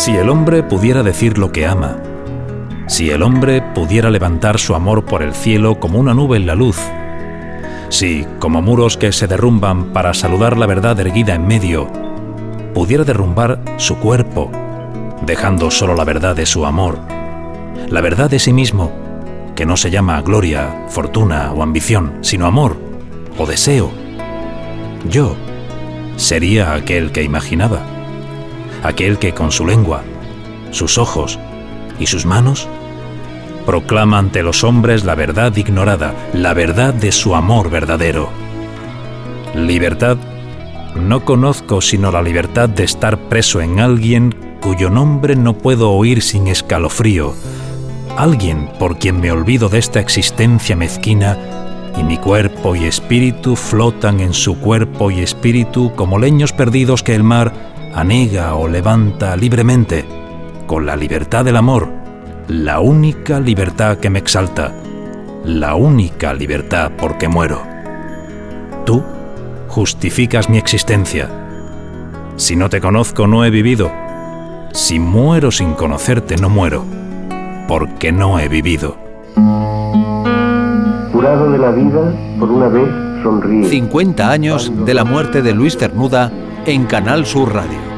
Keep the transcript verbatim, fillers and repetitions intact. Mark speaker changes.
Speaker 1: Si el hombre pudiera decir lo que ama, si el hombre pudiera levantar su amor por el cielo como una nube en la luz, si, como muros que se derrumban para saludar la verdad erguida en medio, pudiera derrumbar su cuerpo, dejando solo la verdad de su amor, la verdad de sí mismo, que no se llama gloria, fortuna o ambición, sino amor o deseo, yo sería aquel que imaginaba, aquel que con su lengua, sus ojos y sus manos proclama ante los hombres la verdad ignorada, la verdad de su amor verdadero. Libertad, no conozco sino la libertad de estar preso en alguien cuyo nombre no puedo oír sin escalofrío, alguien por quien me olvido de esta existencia mezquina y mi cuerpo y espíritu flotan en su cuerpo y espíritu como leños perdidos que el mar anega o levanta libremente, con la libertad del amor, la única libertad que me exalta, la única libertad por que muero. Tú justificas mi existencia. Si no te conozco, no he vivido. Si muero sin conocerte, no muero, porque no he vivido.
Speaker 2: Curado de la vida, por una vez sonríe.
Speaker 3: cincuenta años de la muerte de Luis Cernuda en Canal Sur Radio.